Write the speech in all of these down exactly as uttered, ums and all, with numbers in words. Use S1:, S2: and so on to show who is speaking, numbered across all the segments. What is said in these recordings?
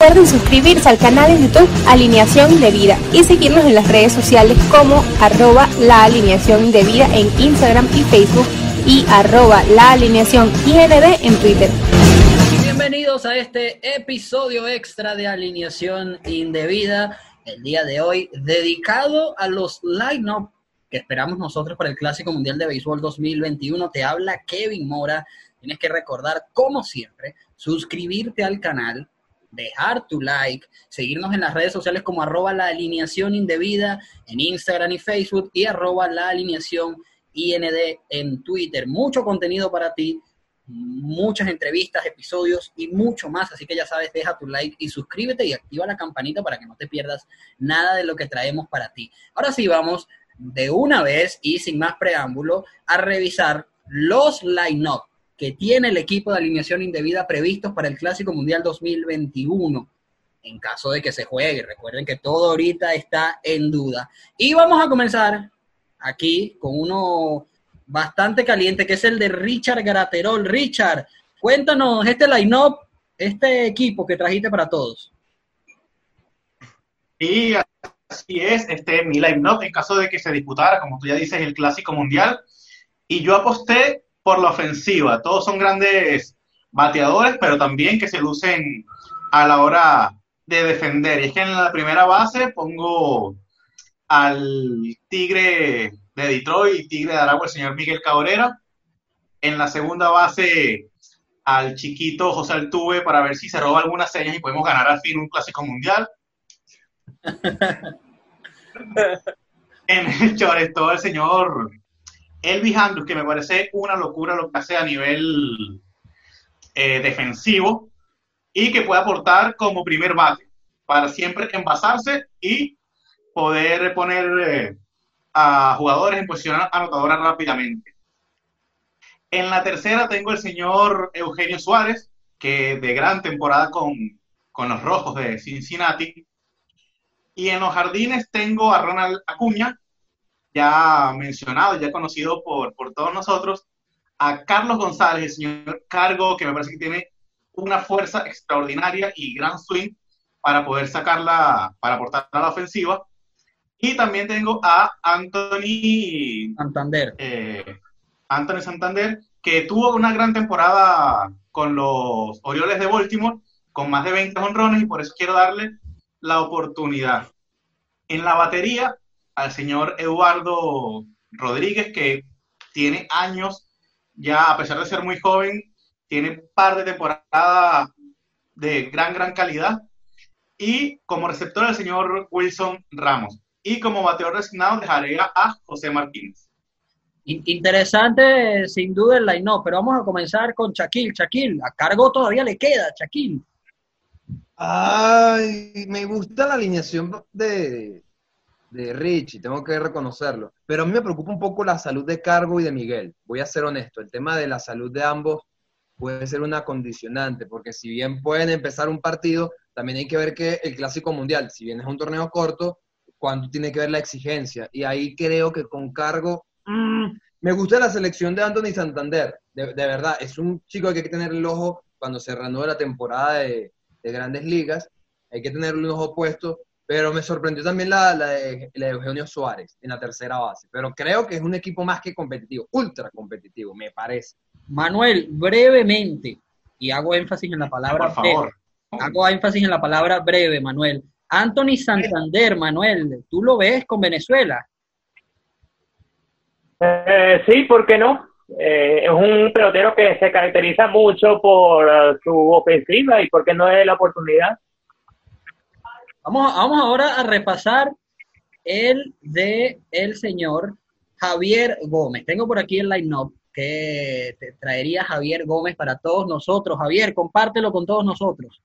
S1: Recuerden suscribirse al canal de YouTube Alineación Indebida y seguirnos en las redes sociales como arroba la alineación indebida en Instagram y Facebook y arroba la alineación I N D en Twitter.
S2: Bienvenidos a este episodio extra de Alineación Indebida, el día de hoy dedicado a los line-up que esperamos nosotros para el Clásico Mundial de Béisbol dos mil veintiuno. Te habla Kevin Mora. Tienes que recordar, como siempre, suscribirte al canal, dejar tu like, seguirnos en las redes sociales como arroba la alineación indebida en Instagram y Facebook y arroba la alineación I N D en Twitter. Mucho contenido para ti, muchas entrevistas, episodios y mucho más, así que ya sabes, deja tu like y suscríbete y activa la campanita para que no te pierdas nada de lo que traemos para ti. Ahora sí, vamos de una vez y sin más preámbulo a revisar los line-up que tiene el equipo de Alineación Indebida previstos para el Clásico Mundial dos mil veintiuno, en caso de que se juegue. Recuerden que todo ahorita está en duda. Y vamos a comenzar aquí con uno bastante caliente, que es el de Richard Graterol. Richard, cuéntanos este line-up, este equipo que trajiste para todos.
S3: Y así es, este mi line-up en caso de que se disputara, como tú ya dices, el Clásico Mundial. Y yo aposté por la ofensiva. Todos son grandes bateadores, pero también que se lucen a la hora de defender. Y es que en la primera base pongo al Tigre de Detroit, Tigre de Aragua, el señor Miguel Cabrera. En la segunda base al chiquito José Altuve para ver si se roba algunas señas y podemos ganar al fin un Clásico Mundial. En el shortstop el señor Elvis Andrus, que me parece una locura lo que hace a nivel eh, defensivo y que puede aportar como primer bate para siempre envasarse y poder poner eh, a jugadores en posición anotadora rápidamente. En la tercera tengo el señor Eugenio Suárez, que de gran temporada con, con los Rojos de Cincinnati. Y en los jardines tengo a Ronald Acuña, ya mencionado, ya conocido por, por todos nosotros, a Carlos González, el señor Cargo, que me parece que tiene una fuerza extraordinaria y gran swing para poder sacarla, para aportar a la ofensiva. Y también tengo a Anthony
S2: Santander.
S3: Eh, Anthony Santander, que tuvo una gran temporada con los Orioles de Baltimore, con más de veinte jonrones, y por eso quiero darle la oportunidad. En la batería, al señor Eduardo Rodríguez, que tiene años, ya a pesar de ser muy joven, tiene un par de temporadas de gran, gran calidad. Y como receptor, el señor Wilson Ramos. Y como bateador designado, dejaré a José Martínez.
S2: Interesante, sin duda, el line-up, pero vamos a comenzar con Shaquille. Shaquille, a Cargo todavía le queda, Shaquille.
S4: Ay, me gusta la alineación de, de Richie, tengo que reconocerlo. Pero a mí me preocupa un poco la salud de Cargo y de Miguel. Voy a ser honesto, el tema de la salud de ambos puede ser una condicionante, porque si bien pueden empezar un partido, también hay que ver que el Clásico Mundial, si bien es un torneo corto, cuánto tiene que ver la exigencia. Y ahí creo que con Cargo, mmm, me gusta la selección de Anthony Santander. De, de verdad, es un chico que hay que tener el ojo cuando se reanude la temporada de de Grandes Ligas, hay que tener un ojo puesto, pero me sorprendió también la, la, de, la de Eugenio Suárez en la tercera base, pero creo que es un equipo más que competitivo, ultra competitivo, me parece.
S2: Manuel, brevemente, y hago énfasis en la palabra
S3: por favor.
S2: breve, hago énfasis en la palabra breve, Manuel. Anthony Santander, Manuel, ¿tú lo ves con Venezuela?
S5: Eh, sí, ¿por qué no? Eh, es un pelotero que se caracteriza mucho por uh, su ofensiva y porque no es la oportunidad.
S2: Vamos, vamos ahora a repasar el de el señor Javier Gómez. Tengo por aquí el line-up que te traería Javier Gómez para todos nosotros. Javier, compártelo con todos nosotros.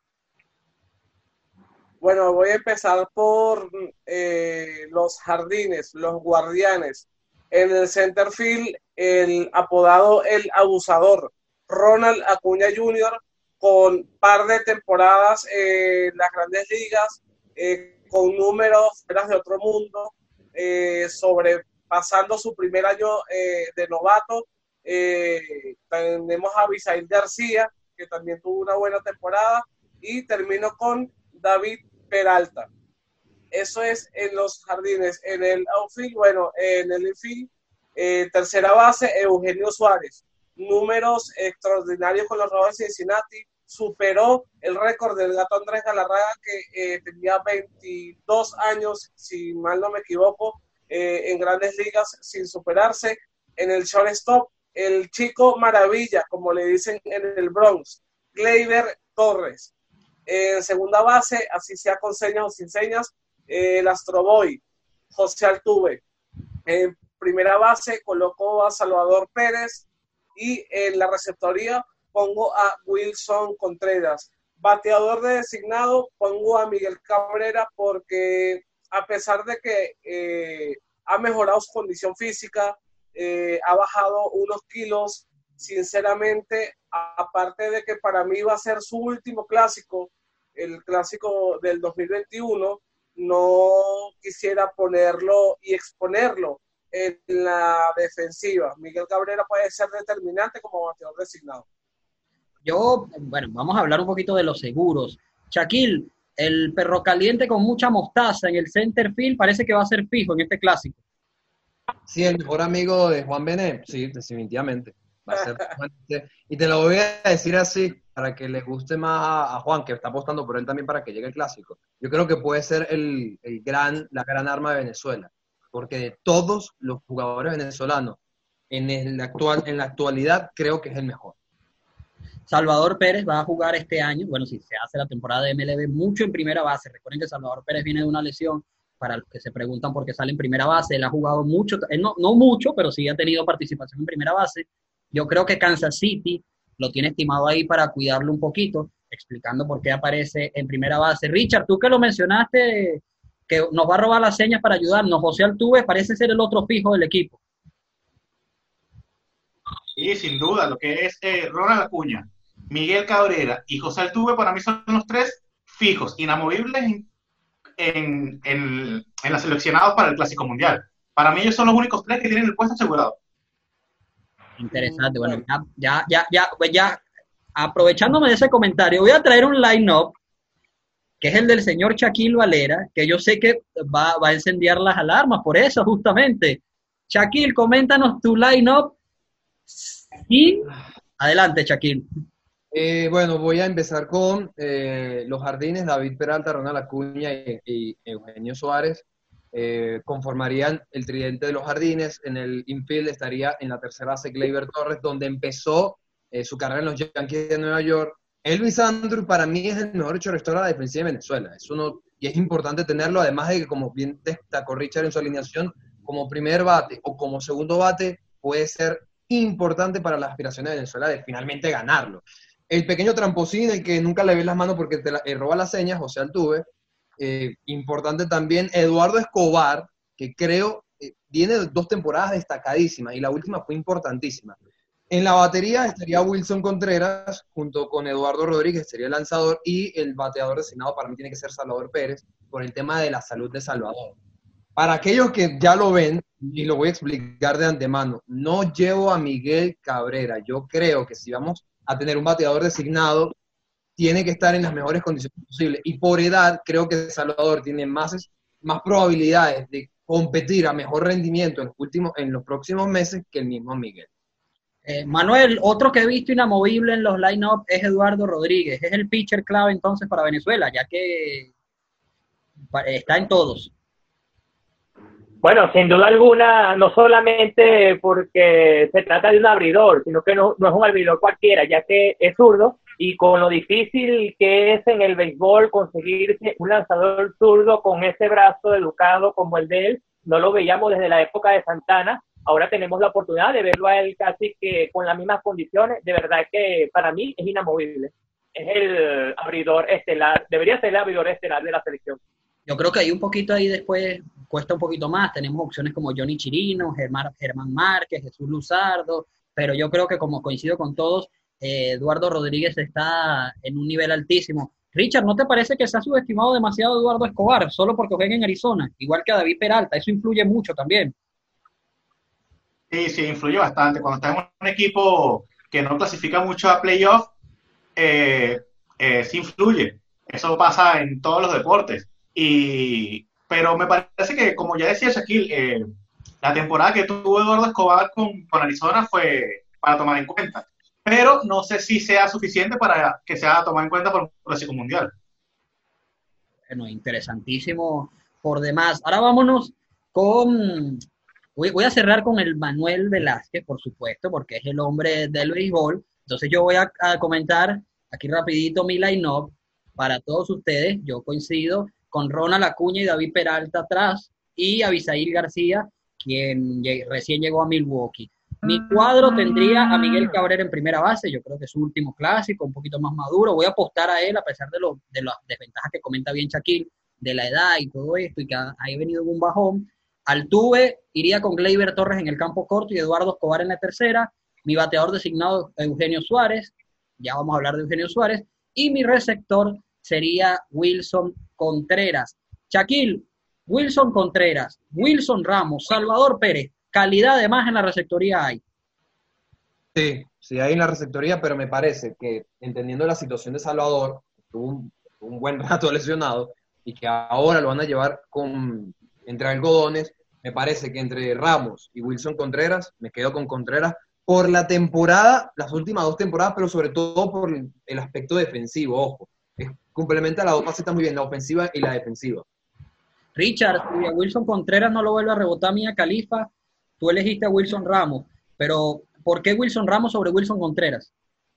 S6: Bueno, voy a empezar por eh, los jardines, los guardianes. En el center field, el apodado El Abusador, Ronald Acuña junior, con par de temporadas en las Grandes Ligas, eh, con números fuera de otro mundo, eh, sobrepasando su primer año eh, de novato. Eh, tenemos a Abisail García, que también tuvo una buena temporada, y termino con David Peralta. Eso es en los jardines. En el outfield, bueno, en el infield, eh, tercera base, Eugenio Suárez. Números extraordinarios con los Rojos de Cincinnati. Superó el récord del Gato Andrés Galarraga, que eh, tenía veintidós años, si mal no me equivoco, eh, en Grandes Ligas sin superarse. En el shortstop, el chico maravilla, como le dicen en el Bronx, Gleyber Torres. En segunda base, así sea con señas o sin señas, eh, el Astro Boy, José Altuve. En primera base coloco a Salvador Pérez y en la receptoría pongo a Wilson Contreras. Bateador de designado pongo a Miguel Cabrera, porque a pesar de que eh, ha mejorado su condición física, eh, ha bajado unos kilos, sinceramente, aparte de que para mí va a ser su último clásico, el clásico del dos mil veintiuno, no quisiera ponerlo y exponerlo en la defensiva. Miguel Cabrera puede ser determinante como bateador designado.
S2: Yo, bueno, vamos a hablar un poquito de los seguros. Shaquille, el perro caliente con mucha mostaza en el center field parece que va a ser fijo en este clásico.
S4: Sí, el mejor amigo de Juan Bené, sí, definitivamente. Va a ser, y te lo voy a decir así, para que le guste más a, a Juan, que está apostando por él también para que llegue el clásico. Yo creo que puede ser el, el gran, la gran arma de Venezuela, porque de todos los jugadores venezolanos en, el actual, en la actualidad creo que es el mejor.
S2: Salvador Pérez va a jugar este año, bueno, si se hace la temporada de M L B, mucho en primera base. Recuerden que Salvador Pérez viene de una lesión, para los que se preguntan por qué sale en primera base. Él ha jugado mucho, él no, no mucho, pero sí ha tenido participación en primera base. Yo creo que Kansas City lo tiene estimado ahí para cuidarlo un poquito, explicando por qué aparece en primera base. Richard, tú que lo mencionaste, que nos va a robar las señas para ayudarnos, José Altuve parece ser el otro fijo del equipo.
S3: Sí, sin duda, lo que es eh, Ronald Acuña, Miguel Cabrera y José Altuve para mí son los tres fijos, inamovibles en, en, en, en los seleccionados para el Clásico Mundial. Para mí ellos son los únicos tres que tienen el puesto asegurado.
S2: Interesante, bueno, ya, ya, ya, ya, pues ya, aprovechándome de ese comentario, voy a traer un line-up, que es el del señor Shaquille Valera, que yo sé que va, va a encender las alarmas, por eso justamente. Shaquille, coméntanos tu line-up, y adelante, Shaquille.
S4: Eh, bueno, voy a empezar con eh, los jardines, David Peralta, Ronald Acuña y, y Eugenio Suárez. Eh, conformarían el tridente de los jardines. En el infield estaría en la tercera base Gleyber Torres, donde empezó eh, su carrera en los Yankees de Nueva York. Elvis Andrus para mí es el mejor shortstop de la defensiva de Venezuela. Es uno, y es importante tenerlo, además de que, como bien destacó Richard en su alineación, como primer bate o como segundo bate puede ser importante para las aspiraciones de Venezuela de finalmente ganarlo. El pequeño tramposín, el que nunca le ves las manos porque te la, eh, roba las señas, José Altuve. Eh, importante también Eduardo Escobar, que creo eh, viene de dos temporadas destacadísimas y la última fue importantísima. En la batería estaría Wilson Contreras junto con Eduardo Rodríguez, sería el lanzador, y el bateador designado para mí tiene que ser Salvador Pérez por el tema de la salud de Salvador. Para aquellos que ya lo ven, y lo voy a explicar de antemano, no llevo a Miguel Cabrera. Yo creo que si vamos a tener un bateador designado, tiene que estar en las mejores condiciones posibles. Y por edad, creo que Salvador tiene más, más probabilidades de competir a mejor rendimiento en los, últimos, en los próximos meses que el mismo Miguel.
S2: Eh, Manuel, otro que he visto inamovible en los line-up es Eduardo Rodríguez. Es el pitcher clave entonces para Venezuela, ya que está en todos.
S5: Bueno, sin duda alguna, no solamente porque se trata de un abridor, sino que no, no es un abridor cualquiera, ya que es zurdo, y con lo difícil que es en el béisbol conseguirse un lanzador zurdo con ese brazo educado como el de él, no lo veíamos desde la época de Santana. Ahora tenemos la oportunidad de verlo a él casi que con las mismas condiciones. De verdad que para mí es inamovible. Es el abridor estelar, debería ser el abridor estelar de la selección.
S2: Yo creo que hay un poquito ahí después, cuesta un poquito más. Tenemos opciones como Johnny Chirino, Germán, Germán Márquez, Jesús Luzardo, pero yo creo que, como coincido con todos, eh, Eduardo Rodríguez está en un nivel altísimo. Richard, ¿no te parece que se ha subestimado demasiado a Eduardo Escobar solo porque juega en Arizona? Igual que a David Peralta, eso influye mucho también.
S3: Sí, sí, influye bastante. Cuando estás en un equipo que no clasifica mucho a playoff, eh, eh, sí influye. Eso pasa en todos los deportes. Y, pero me parece que, como ya decía Shaquille, eh, la temporada que tuvo Eduardo Escobar con, con Arizona fue para tomar en cuenta. Pero no sé si sea suficiente para que sea tomado en cuenta por un Clásico Mundial.
S2: Bueno, interesantísimo por demás. Ahora vámonos con... Voy, voy a cerrar con el Manuel Velázquez, por supuesto, porque es el hombre del béisbol. Entonces yo voy a, a comentar aquí rapidito mi line-up para todos ustedes. Yo coincido con Ronald Acuña y David Peralta atrás y Abisaíl García, quien recién llegó a Milwaukee. Mi cuadro tendría a Miguel Cabrera en primera base. Yo creo que es su último clásico, un poquito más maduro. Voy a apostar a él a pesar de, lo, de las desventajas que comenta bien Shaquille, de la edad y todo esto, y que ha, ha venido en un bajón. Altuve iría con Gleyber Torres en el campo corto y Eduardo Escobar en la tercera. Mi bateador designado Eugenio Suárez. Ya vamos a hablar de Eugenio Suárez. Y mi receptor sería Wilson Contreras. Shaquille, Wilson Contreras, Wilson Ramos, Salvador Pérez. Calidad de más en la receptoría hay.
S4: Sí, sí hay en la receptoría, pero me parece que entendiendo la situación de Salvador, tuvo un, un buen rato lesionado y que ahora lo van a llevar con entre algodones, me parece que entre Ramos y Wilson Contreras, me quedo con Contreras por la temporada, las últimas dos temporadas, pero sobre todo por el aspecto defensivo, ojo. Es, complementa las dos facetas muy bien, la ofensiva y la defensiva.
S2: Richard, si a Wilson Contreras no lo vuelve a rebotar Mía Khalifa, tú elegiste a Wilson Ramos, pero ¿por qué Wilson Ramos sobre Wilson Contreras?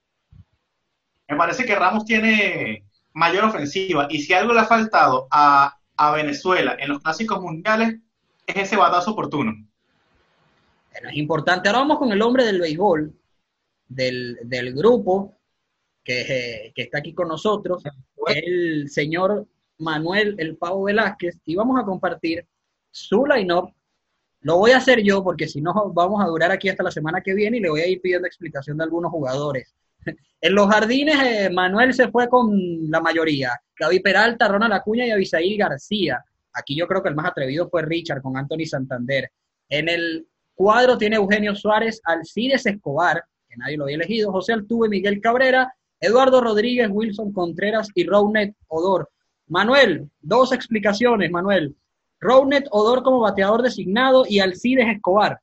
S3: Me parece que Ramos tiene mayor ofensiva, y si algo le ha faltado a, a Venezuela en los clásicos mundiales, es ese batazo oportuno.
S2: Bueno, es importante. Ahora vamos con el hombre del béisbol, del, del grupo, que, eh, que está aquí con nosotros, el señor Manuel El Pavo Velázquez, y vamos a compartir su line-up. Lo voy a hacer yo, porque si no vamos a durar aquí hasta la semana que viene, y le voy a ir pidiendo explicación de algunos jugadores. En los jardines, eh, Manuel se fue con la mayoría. David Peralta, Ronald Acuña y Abisaíl García. Aquí yo creo que el más atrevido fue Richard con Anthony Santander. En el cuadro tiene Eugenio Suárez, Alcides Escobar, que nadie lo había elegido, José Altuve, Miguel Cabrera, Eduardo Rodríguez, Wilson Contreras y Rougned Odor. Manuel, dos explicaciones, Manuel. Rougned Odor como bateador designado y Alcides Escobar.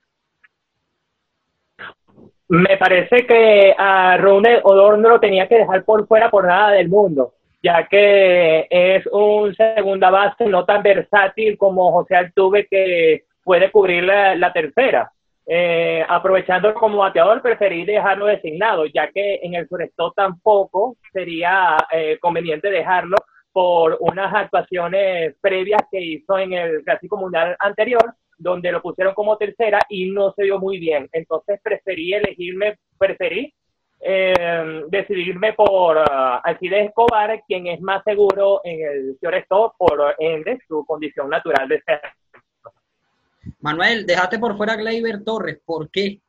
S5: Me parece que a Rougned Odor no lo tenía que dejar por fuera por nada del mundo, ya que es un segunda base no tan versátil como José Altuve, que puede cubrir la, la tercera. Eh, aprovechando como bateador, preferí dejarlo designado, ya que en el shortstop tampoco sería eh, conveniente dejarlo por unas actuaciones previas que hizo en el Clásico Mundial anterior, donde lo pusieron como tercera y no se vio muy bien. Entonces preferí elegirme, preferí eh, decidirme por uh, Alcides Escobar, quien es más seguro en el shortstop por ende su condición natural de ser.
S2: Manuel, dejaste por fuera a Gleyber Torres, ¿por qué?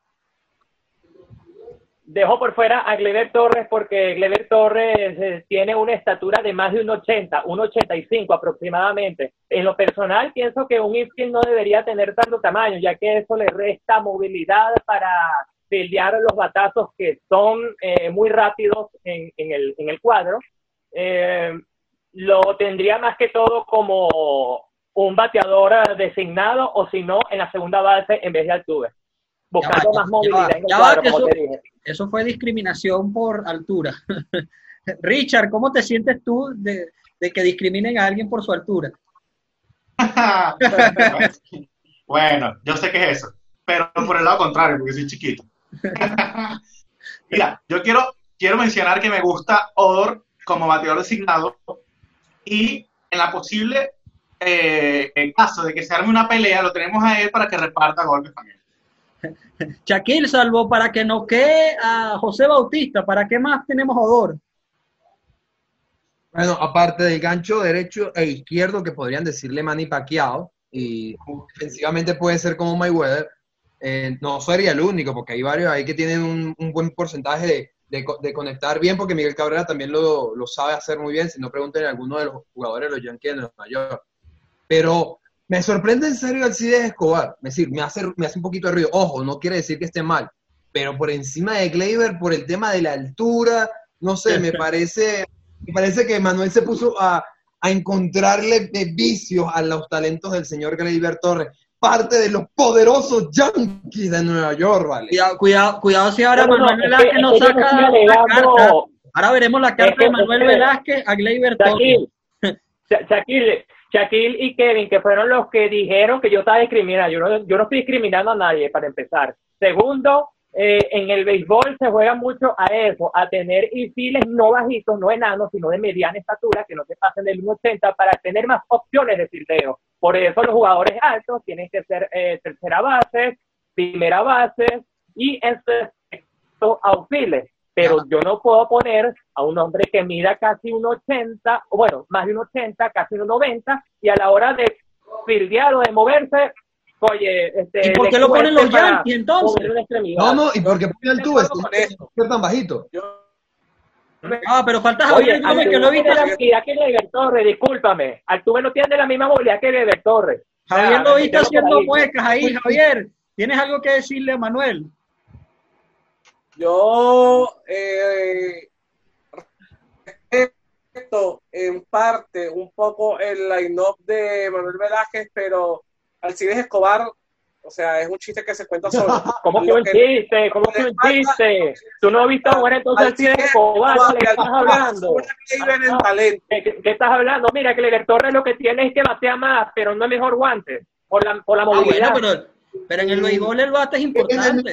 S5: Dejo por fuera a Gleyber Torres porque Gleyber Torres eh, tiene una estatura de más de un ochenta, un ochenta y cinco aproximadamente. En lo personal, pienso que un infield no debería tener tanto tamaño, ya que eso le resta movilidad para pelear los batazos que son eh, muy rápidos en, en, el, en el cuadro. Eh, lo tendría más que todo como un bateador designado, o si no, en la segunda base en vez de Altuve. Buscando
S2: va,
S5: más movilidad
S2: va,
S5: en el cuadro, como
S2: eso,
S5: te dije.
S2: Eso fue discriminación por altura. Richard, ¿cómo te sientes tú de, de que discriminen a alguien por su altura?
S3: Bueno, yo sé que es eso, pero por el lado contrario, porque soy chiquito. Mira, yo quiero, quiero mencionar que me gusta Odor como bateador designado, y en la posible eh, en caso de que se arme una pelea, lo tenemos a él para que reparta golpes también.
S2: Shaquille, salvo para que nos quede a José Bautista, ¿para qué más tenemos Odor?
S4: Bueno, aparte del gancho derecho e izquierdo, que podrían decirle Manny Pacquiao, y defensivamente puede ser como Mayweather, eh, no sería el único, porque hay varios ahí que tienen un, un buen porcentaje de, de, de conectar bien, porque Miguel Cabrera también lo, lo sabe hacer muy bien, si no pregunten a alguno de los jugadores de los Yankees de Nueva York. Pero me sorprende en serio Alcides Escobar, es decir, me hace, me hace un poquito de ruido. Ojo, no quiere decir que esté mal, pero por encima de Gleyber, por el tema de la altura, no sé, me parece Me parece que Manuel se puso a, a encontrarle eh, vicios a los talentos del señor Gleyber Torres, parte de los poderosos Yankees de Nueva York, ¿vale?
S2: Cuidado, cuidado, cuidado si ahora
S5: No, no,
S2: Manuel
S5: es
S2: Velázquez
S5: que-
S2: nos
S5: es que yo
S2: saca
S5: estoy
S2: la
S5: alegando-
S2: carta. Ahora veremos la carta
S5: que-
S2: de Manuel
S5: es que-
S2: Velázquez a Gleyber Torres.
S5: Shaquille, Sha- Shaquille, Shaquille y Kevin, que fueron los que dijeron que yo estaba discriminando. Yo no, yo no estoy discriminando a nadie, para empezar. Segundo, eh, en el béisbol se juega mucho a eso, a tener infiles no bajitos, no enanos, sino de mediana estatura, que no se pasen del uno ochenta para tener más opciones de fildeo. Por eso los jugadores altos tienen que ser eh, tercera base, primera base y en su efecto outfielder. Pero yo no puedo poner a un hombre que mida casi un ochenta, o bueno, más de un ochenta, casi un noventa, y a la hora de fildear o de moverse, oye, este...
S2: ¿Y por qué
S5: le
S2: lo ponen los
S5: cueste para
S2: Yankees, entonces?
S5: mover una extremidad.
S4: No, no, y porque pone el tubo,
S6: Con
S4: es
S6: eso.
S4: tan bajito.
S6: Yo,
S2: Ah, pero falta
S5: Oye,
S2: Javier Gómez, que lo he
S5: Altuve
S2: visto.
S5: tiene la movilidad que Gleyber Torres, discúlpame. Altuve no tiene la misma movilidad que Gleyber Torres.
S2: Javier lo he visto
S5: Mételo por
S2: haciendo
S5: ahí.
S2: muecas ahí, Javier. ¿Tienes algo que decirle a Manuel?
S6: yo eh, respeto en parte un poco el line-up de Manuel Velázquez, pero Alcides Escobar, o sea, es un chiste que se cuenta solo.
S5: ¿Cómo que
S6: Lo
S5: un chiste? ¿Cómo que un chiste? Tú no has visto ahora entonces el
S6: Alcides
S5: Alcides Escobar,
S6: Escobar,
S5: ¿qué estás hablando?
S6: una Gleyber en talento.
S5: ¿Qué, qué- qué estás hablando? Mira, que Gleyber Torres lo que tiene es que batea más, pero no es mejor guante, por la, por la
S2: Ah, bueno,
S5: movilidad.
S2: pero, pero en el béisbol el bate es importante.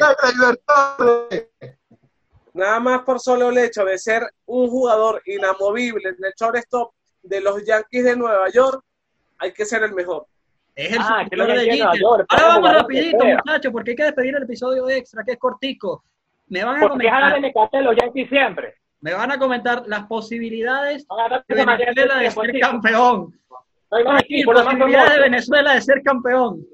S6: Nada más por solo el hecho de ser un jugador inamovible en el shortstop de los Yankees de Nueva York, hay que ser el mejor.
S2: Es el
S5: Ah, que lo
S2: sucesor de
S5: Yankees de Nueva
S2: Jeter.
S5: York,
S2: Ahora
S5: pueden
S2: vamos
S5: jugar lo
S2: rapidito,
S5: que sea.
S2: muchachos, porque hay que despedir el episodio extra, que es cortico. Me van a
S5: ¿Por qué jalan
S2: comentar,
S5: el mecate de los Yankees siempre?
S2: me van a comentar las posibilidades
S5: Van a ganar
S2: de
S5: esa manera
S2: Venezuela de
S5: tiempo,
S2: ser
S5: chicos.
S2: campeón.
S5: No hay más
S2: Aquí,
S5: equipos, los más
S2: posibilidades de
S5: famosos.
S2: Venezuela de ser campeón.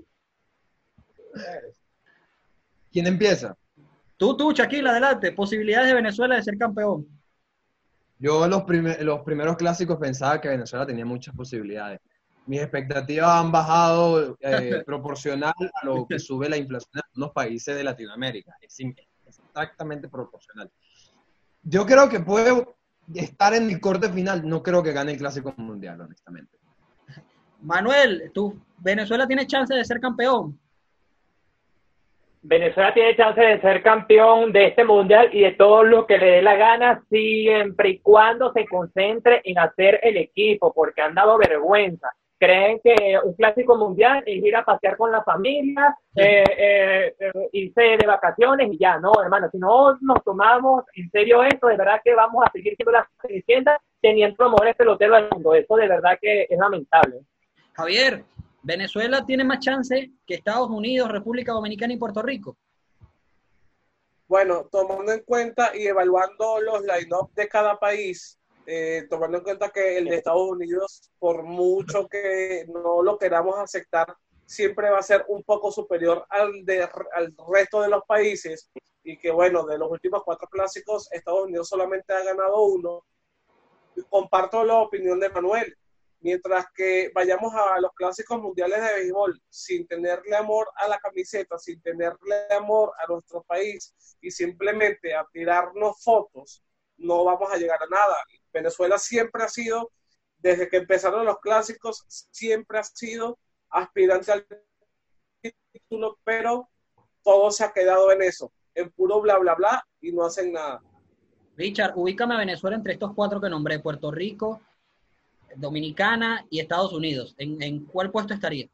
S4: ¿Quién empieza?
S2: Tú, tú, Shaquille, adelante. Posibilidades de Venezuela de ser campeón.
S4: Yo los, primer- los primeros clásicos pensaba que Venezuela tenía muchas posibilidades. Mis expectativas han bajado eh, proporcional a lo que sube la inflación en algunos países de Latinoamérica. Es, in- es exactamente proporcional. Yo creo que puede estar en el corte final. No creo que gane el Clásico Mundial, honestamente.
S2: Manuel, tú, Venezuela tiene chance de ser campeón.
S5: Venezuela tiene chance de ser campeón de este mundial y de todo lo que le dé la gana, siempre y cuando se concentre en hacer el equipo, porque han dado vergüenza. Creen que un clásico mundial es ir a pasear con la familia, eh, eh, eh, irse de vacaciones y ya, no, hermano, si no nos tomamos en serio esto, de verdad que vamos a seguir siendo la Cenicienta teniendo los mejores peloteros del mundo. Eso de verdad que es lamentable.
S2: Javier, Venezuela tiene más chance que Estados Unidos, República Dominicana y Puerto Rico.
S6: Bueno, tomando en cuenta y evaluando los line-up de cada país, eh, tomando en cuenta que el de Estados Unidos, por mucho que no lo queramos aceptar, siempre va a ser un poco superior al, de, al resto de los países, y que bueno, de los últimos cuatro clásicos, Estados Unidos solamente ha ganado uno. Comparto la opinión de Manuel. Mientras que vayamos a los clásicos mundiales de béisbol sin tenerle amor a la camiseta, sin tenerle amor a nuestro país y simplemente a tirarnos fotos, no vamos a llegar a nada. Venezuela siempre ha sido, desde que empezaron los clásicos, siempre ha sido aspirante al título, pero todo se ha quedado en eso, en puro bla, bla, bla, y no hacen nada.
S2: Richard, ubícame a Venezuela entre estos cuatro que nombré, Puerto Rico, Dominicana y Estados Unidos. ¿En, en cuál puesto estaría?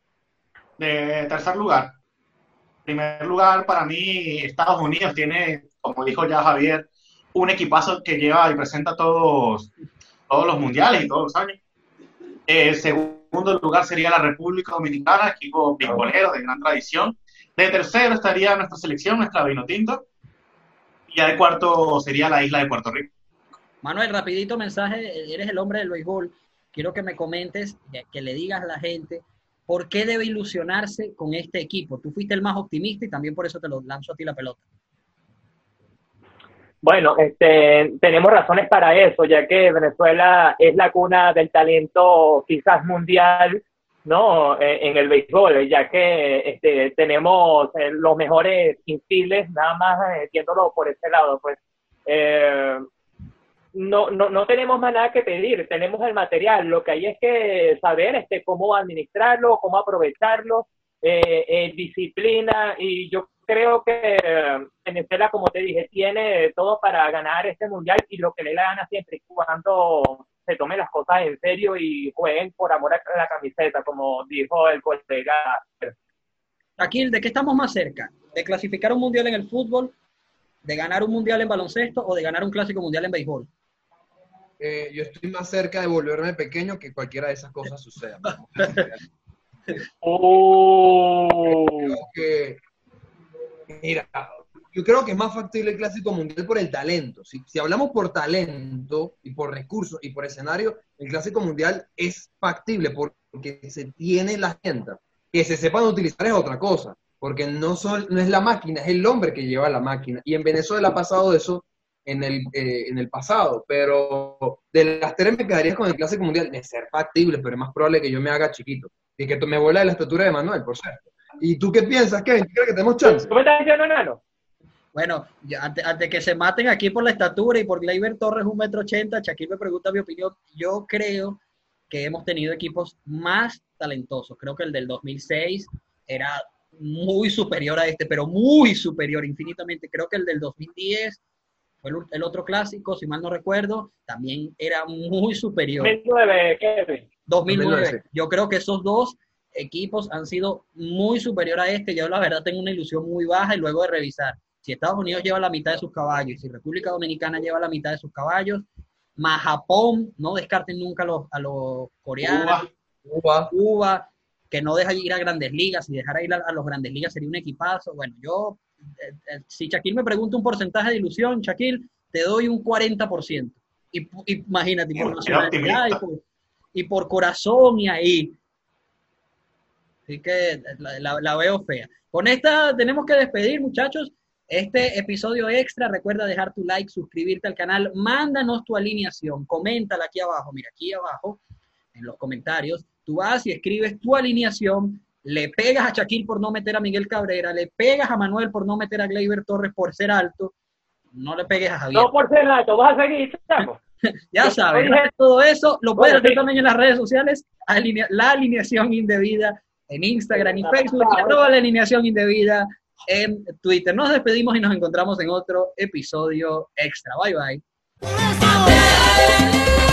S3: De tercer lugar. Primer lugar, para mí, Estados Unidos tiene, como dijo ya Javier, un equipazo que lleva y presenta todos, todos los mundiales y todos los años. El segundo lugar sería la República Dominicana, equipo beisbolero de gran tradición. De tercero estaría nuestra selección, nuestra Vinotinto. Y ya de cuarto sería la isla de Puerto Rico.
S2: Manuel, rapidito mensaje, eres el hombre del béisbol. Quiero que me comentes, que le digas a la gente por qué debe ilusionarse con este equipo. Tú fuiste el más optimista y también por eso te lo lanzo a ti la pelota.
S5: Bueno, este, tenemos razones para eso, ya que Venezuela es la cuna del talento quizás mundial, ¿no? En, en el béisbol, ya que este, tenemos eh, los mejores infiles, nada más eh, viéndolo por ese lado, pues. Eh, no, no, no tenemos más nada que pedir, tenemos el material, lo que hay es que saber este, cómo administrarlo, cómo aprovecharlo, eh, eh, disciplina, y yo creo que eh, Venezuela, como te dije, tiene todo para ganar este mundial, y lo que le gana siempre y cuando se tomen las cosas en serio y jueguen por amor a la camiseta, como dijo el colega.
S2: Aquí, ¿de qué estamos más cerca? ¿De clasificar un mundial en el fútbol, de ganar un mundial en baloncesto o de ganar un clásico mundial en béisbol?
S4: Eh, yo estoy más cerca de volverme pequeño que cualquiera de esas cosas suceda.
S5: Oh.
S4: Creo que, mira, yo creo que es más factible el clásico mundial por el talento. Si, si hablamos por talento y por recursos y por escenario, el clásico mundial es factible porque se tiene la gente. Que se sepan utilizar es otra cosa, porque no, son, no es la máquina, es el hombre que lleva la máquina. Y en Venezuela ha pasado eso en el, eh, en el pasado, pero de las tres me quedaría con el clásico mundial, de ser factible, pero es más probable que yo me haga chiquito, y que me vuela de la estatura de Manuel, por cierto. ¿Y tú qué piensas, Kevin? ¿Tú crees que tenemos chance?
S5: ¿Cómo estás diciendo, Nano?
S2: Bueno, ya, antes, antes que se maten aquí por la estatura y por Gleyber Torres un metro ochenta, Shaquille me pregunta mi opinión. Yo creo que hemos tenido equipos más talentosos. Creo que el del dos mil seis era muy superior a este, pero muy superior, infinitamente. Creo que el del dos mil diez fue el, el otro clásico, si mal no recuerdo, también era muy superior.
S5: dos mil nueve, Kevin.
S2: dos mil nueve.
S4: dos mil nueve, sí.
S2: Yo creo que esos dos equipos han sido muy superior a este. Yo la verdad tengo una ilusión muy baja, y luego de revisar, si Estados Unidos lleva la mitad de sus caballos, si República Dominicana lleva la mitad de sus caballos, más Japón, no descarten nunca a los, a los coreanos,
S4: Cuba.
S2: Cuba, que no deja ir a Grandes Ligas, si dejara ir a, a los Grandes Ligas sería un equipazo. Bueno, yo, eh, eh, si Shaquille me pregunta un porcentaje de ilusión, Shaquille, te doy un cuarenta por ciento. Y, y imagínate, por nacionalidad y por, y por corazón y ahí. Así que la, la, la veo fea. Con esta tenemos que despedir, muchachos. Este episodio extra, recuerda dejar tu like, suscribirte al canal, mándanos tu alineación, coméntala aquí abajo, mira, aquí abajo, en los comentarios, tú vas y escribes tu alineación, le pegas a Shaquille por no meter a Miguel Cabrera, le pegas a Manuel por no meter a Gleyber Torres por ser alto, no le pegues a Javier.
S5: No por ser alto, vas a seguir, chamo.
S2: Ya sabes, todo eso lo puedes hacer también en las redes sociales, alinea, la alineación indebida en Instagram y Facebook, y arroba la alineación indebida en Twitter. Nos despedimos y nos encontramos en otro episodio extra. Bye bye.